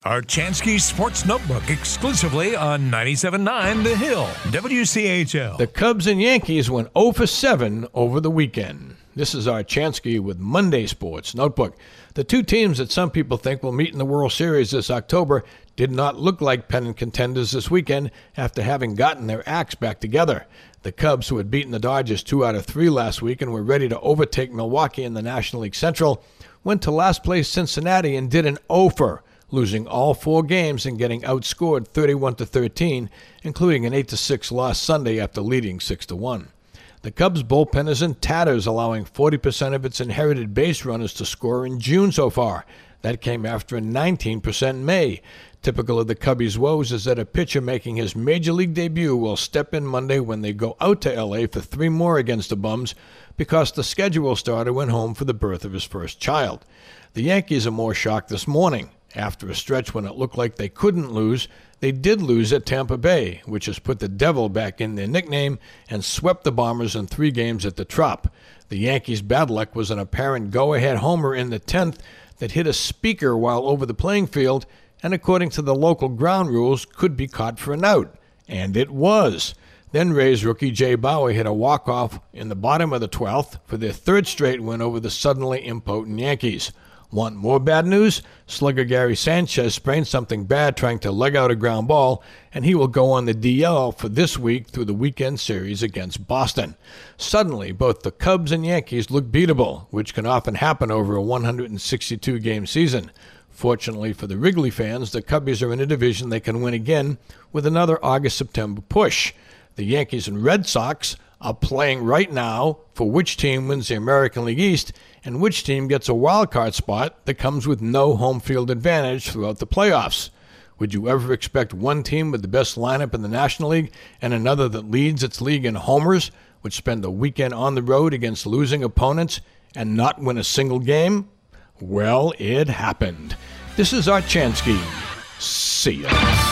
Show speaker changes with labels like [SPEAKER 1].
[SPEAKER 1] Archansky Sports Notebook exclusively on 97.9 The Hill, WCHL.
[SPEAKER 2] The Cubs and Yankees went 0 for 7 over the weekend. This is Archansky with Monday Sports Notebook. The two teams that some people think will meet in the World Series this October did not look like pennant contenders this weekend after having gotten their acts back together. The Cubs, who had beaten the Dodgers 2 out of 3 last week and were ready to overtake Milwaukee in the National League Central, went to last place Cincinnati and did an offer, losing all 4 games and getting outscored 31-13, including an 8-6 loss Sunday after leading 6-1. The Cubs' bullpen is in tatters, allowing 40% of its inherited base runners to score in June so far. That came after a 19% in May. Typical of the Cubbies' woes is that a pitcher making his major league debut will step in Monday when they go out to L.A. for 3 more against the Bums because the schedule starter went home for the birth of his first child. The Yankees are more shocked this morning. After a stretch when it looked like they couldn't lose, they did lose at Tampa Bay, which has put the Devil back in their nickname, and swept the Bombers in 3 games at the Trop. The Yankees' bad luck was an apparent go-ahead homer in the 10th that hit a speaker while over the playing field, and according to the local ground rules, could be caught for an out. And it was. Then Rays rookie Jay Bauer hit a walk-off in the bottom of the 12th for their 3rd straight win over the suddenly impotent Yankees. Want more bad news? Slugger Gary Sanchez sprained something bad trying to leg out a ground ball, and he will go on the DL for this week through the weekend series against Boston. Suddenly, both the Cubs and Yankees look beatable, which can often happen over a 162-game season. Fortunately for the Wrigley fans, the Cubbies are in a division they can win again with another August-September push. The Yankees and Red Sox are playing right now for which team wins the American League East and which team gets a wild card spot that comes with no home field advantage throughout the playoffs. Would you ever expect one team with the best lineup in the National League and another that leads its league in homers would spend the weekend on the road against losing opponents and not win a single game? Well, it happened. This is Archansky. See ya.